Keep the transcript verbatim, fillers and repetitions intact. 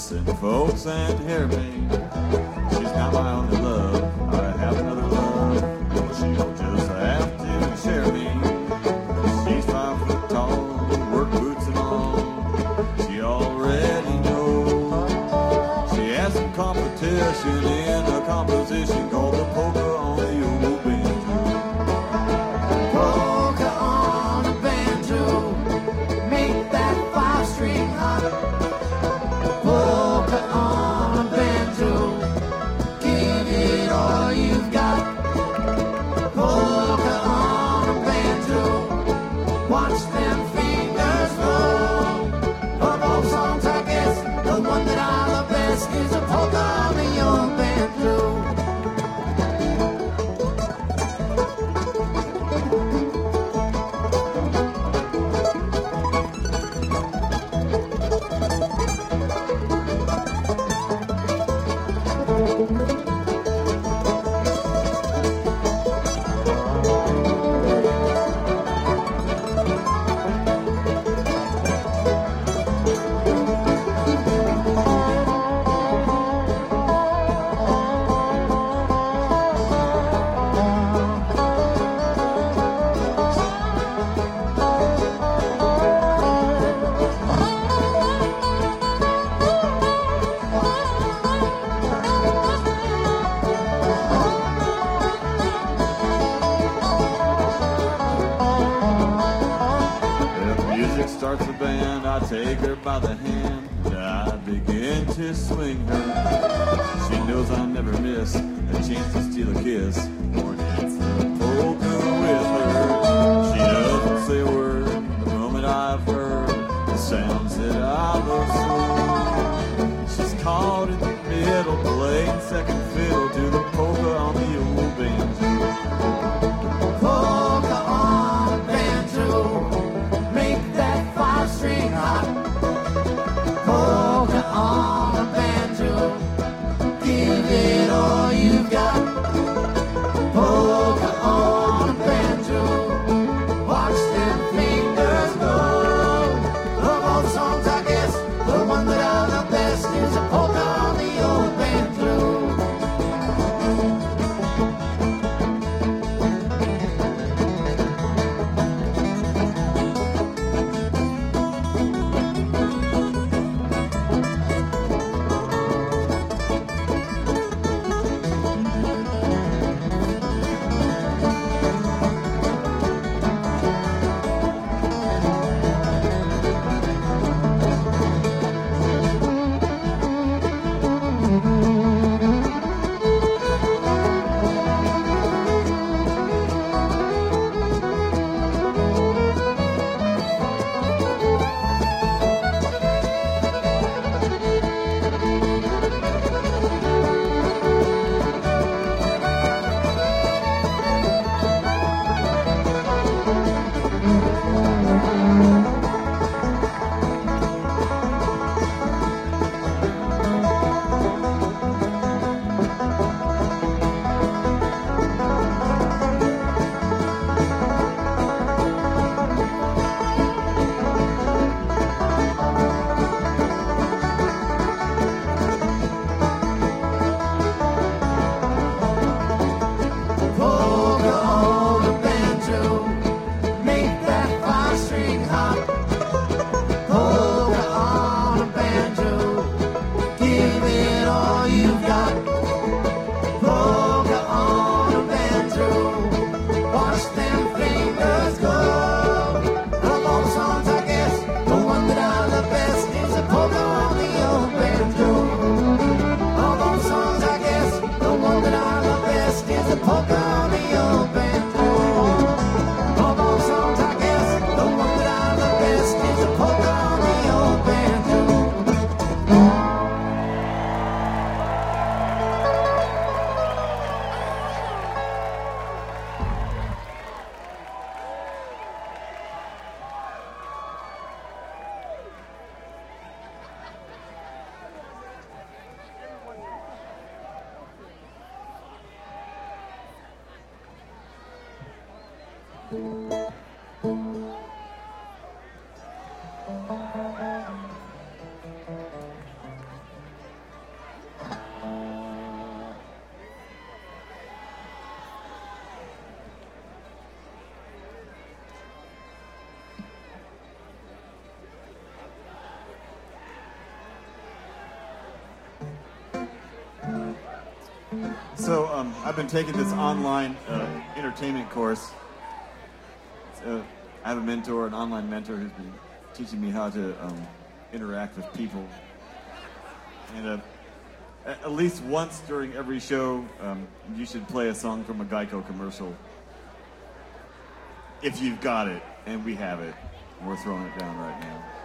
Listen, folks, and hear me. She's not my only love. I have another love. Well, she'll just have to share me. She's five foot tall, work boots and all. She already knows. She has some competition in a composition called the polka on the old banjo. Polka on a banjo, make that five string hot. Polka on a banjo, give it all you've got. Polka on a banjo, watch them fingers roll. Of all songs, I guess the one that I love best is a polka on the old banjo. Starts the band, I take her by the hand, and I begin to swing her. She knows I never miss a chance to steal a kiss or dance the polka with her. She doesn't say a word the moment I've heard the sounds that I love so. She's caught in the middle, playing second fiddle to the polka on the old banjo. Polka on a banjo, make that five string hot. Polka on a banjo, give it all you've got. Polka on a banjo, watch them fingers go. Of all the songs, I guess the one that I love best is a polka on the old banjo. So um, I've been taking this online uh, entertainment course. Uh, I have a mentor, an online mentor, who's been teaching me how to um, interact with people. And uh, at least once during every show, um, you should play a song from a Geico commercial. If you've got it, and we have it. We're throwing it down right now.